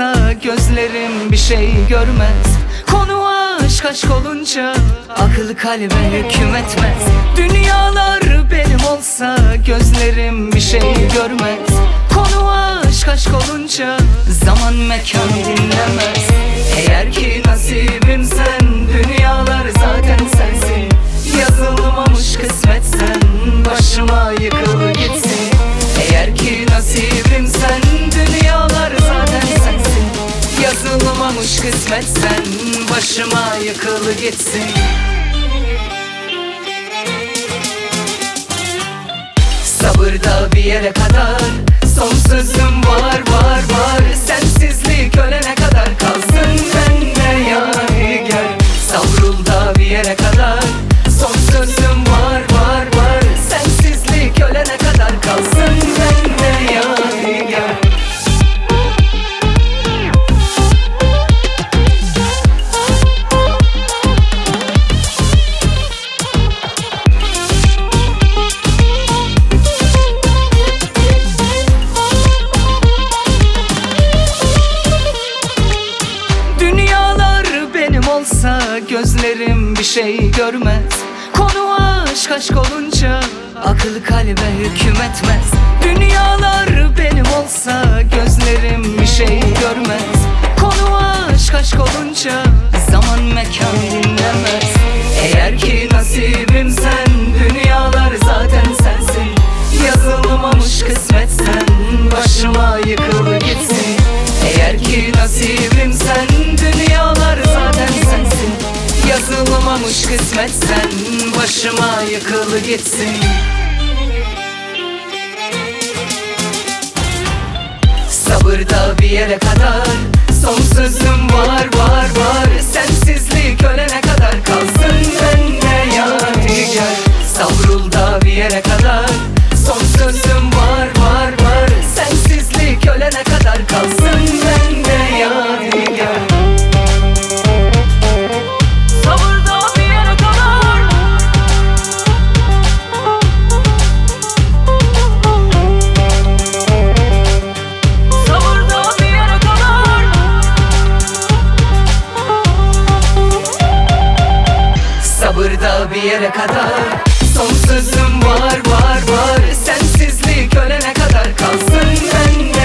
olsa gözlerim bir şey görmez. Konu aşk, aşk olunca akıl kalbe hüküm etmez. Dünyalar benim olsa gözlerim bir şey görmez. Konu aşk, aşk olunca zaman mekan dinlemez. Eğer ki nasibim sen, dünyalar zaten sensin. Yazılmamış kısmetsen başıma yıkıl gitsin. Eğer ki nasibim sen, dünyalar zaten sensin. Yazılmamış kısmetsen başıma yıkıl gitsin. Sabırda bir yere kadar, son sözüm var var var. Sensizlik ölene kadar kalsın bende yadigar. Savrulda bir yere kadar, son sözüm var var var. Sensizlik ölene kadar kalsın bende yadigar. Olsa gözlerim bir şey görmez. Konu aşk, aşk olunca akıl kalbe hüküm etmez. Dünyalar benim olsa gözlerim bir şey görmez. Konu aşk, aşk olunca zaman mekan dinlemez. Eğer ki nasibim sen, dünyalar zaten sensin. Yazılmamış kısmetsen başıma yıkıl gitsin. Eğer ki nasibim sen, dünyalar zaten sensin. Yazılmamış kısmetsen başıma yıkıl gitsin. Sabırda bir yere kadar, son sözüm var var var. Sensizlik ölene kadar kalsın bende yadigar. Savrulda bir yere kadar, son sözüm var var var. Sensizlik ölene kadar kalsın bende yadigar. Sabırda bir yere kadar, sabırda bir yere kadar. Sabırda bir yere kadar, son sözüm var var var. Sensizlik ölene kadar kalsın bende